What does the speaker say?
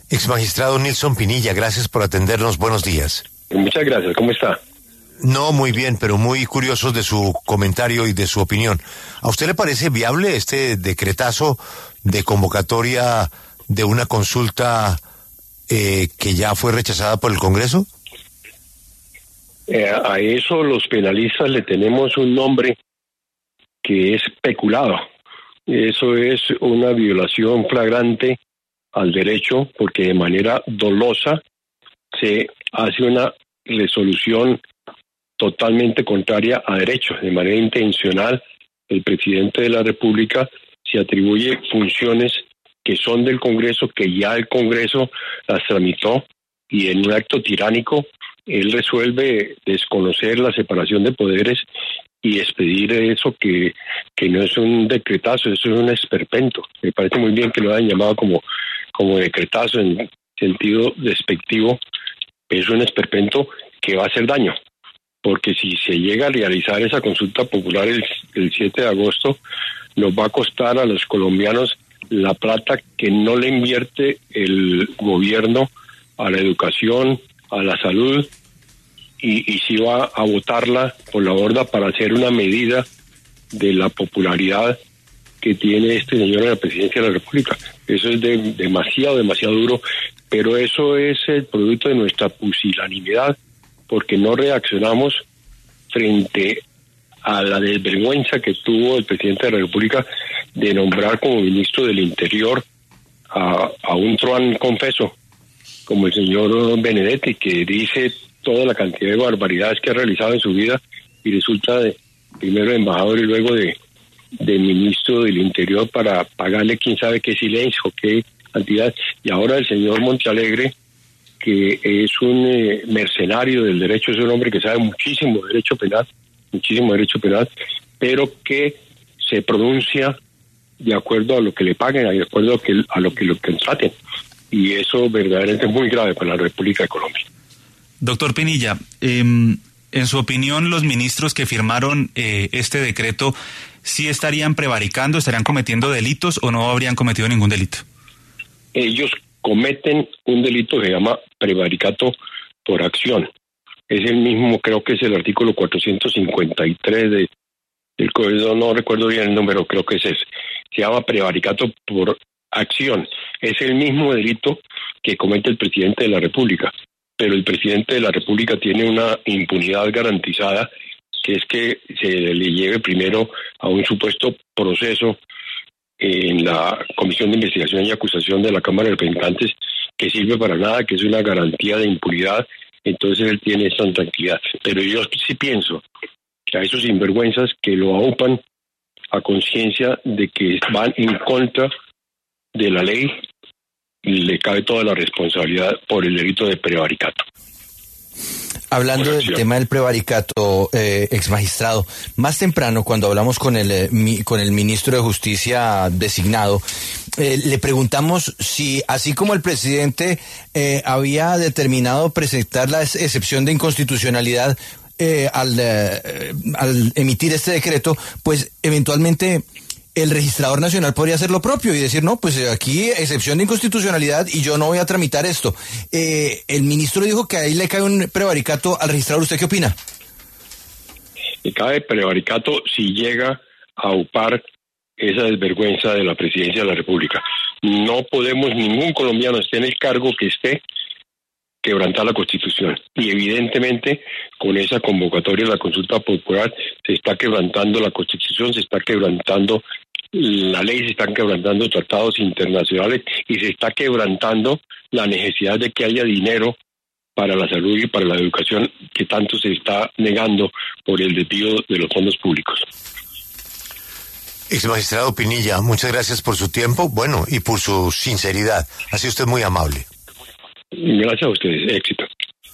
Ex magistrado Nilson Pinilla, gracias por atendernos. Buenos días. Muchas gracias. ¿Cómo está? No, muy bien, pero muy curiosos de su comentario y de su opinión. ¿A usted le parece viable este decretazo de convocatoria de una consulta que ya fue rechazada por el Congreso? A eso los penalistas le tenemos un nombre que es peculado. Eso es una violación flagrante al derecho, porque de manera dolosa se hace una resolución totalmente contraria a derecho. De manera intencional, el presidente de la República se atribuye funciones que son del Congreso, que ya el Congreso las tramitó, y en un acto tiránico él resuelve desconocer la separación de poderes y expedir eso que no es un decretazo, eso es un esperpento. Me parece muy bien que lo hayan llamado como decretazo en sentido despectivo. Es un esperpento que va a hacer daño, porque si se llega a realizar esa consulta popular el 7 de agosto, nos va a costar a los colombianos la plata que no le invierte el gobierno a la educación, a la salud, y si va a botarla por la borda para hacer una medida de la popularidad que tiene este señor en la presidencia de la República. Eso es demasiado duro, pero eso es el producto de nuestra pusilanimidad, porque no reaccionamos frente a la desvergüenza que tuvo el presidente de la República de nombrar como ministro del Interior a un truán confeso, como el señor Benedetti, que dice toda la cantidad de barbaridades que ha realizado en su vida y resulta primero de embajador y luego de ministro del Interior para pagarle quién sabe qué silencio, qué cantidad. Y ahora el señor Montealegre, que es un mercenario del derecho, es un hombre que sabe muchísimo derecho penal, pero que se pronuncia de acuerdo a lo que le paguen, de acuerdo a lo que lo contraten. Y eso verdaderamente es muy grave para la República de Colombia. Doctor Pinilla, en su opinión, los ministros que firmaron este decreto, ¿sí estarían prevaricando, estarían cometiendo delitos o no habrían cometido ningún delito? Ellos cometen un delito que se llama prevaricato por acción. Es el mismo, creo que es el artículo 453 del Código, no recuerdo bien el número, creo que es ese. Se llama prevaricato por acción. Es el mismo delito que comete el presidente de la República, pero el presidente de la República tiene una impunidad garantizada, que es que se le lleve primero a un supuesto proceso en la Comisión de Investigación y Acusación de la Cámara de Representantes, que sirve para nada, que es una garantía de impunidad. Entonces él tiene esa tranquilidad. Pero yo sí pienso que a esos sinvergüenzas que lo aupan a conciencia de que van en contra de la ley, le cabe toda la responsabilidad por el delito de prevaricato. Hablando del tema del prevaricato, ex magistrado, más temprano cuando hablamos con el ministro de Justicia designado, le preguntamos si, así como el presidente había determinado presentar la excepción de inconstitucionalidad al emitir este decreto, pues eventualmente el registrador nacional podría hacer lo propio y decir, no, pues aquí excepción de inconstitucionalidad y yo no voy a tramitar esto. El ministro dijo que ahí le cae un prevaricato al registrador. ¿Usted qué opina? Le cae prevaricato si llega a upar esa desvergüenza de la presidencia de la República. No podemos, ningún colombiano esté en el cargo que esté, quebrantar la Constitución. Y evidentemente, con esa convocatoria de la consulta popular, se está quebrantando la Constitución, se está quebrantando la ley, se están quebrantando tratados internacionales y se está quebrantando la necesidad de que haya dinero para la salud y para la educación, que tanto se está negando por el desvío de los fondos públicos. Ex magistrado Pinilla, muchas gracias por su tiempo, bueno, y por su sinceridad. Ha sido usted muy amable. Gracias a ustedes, éxito.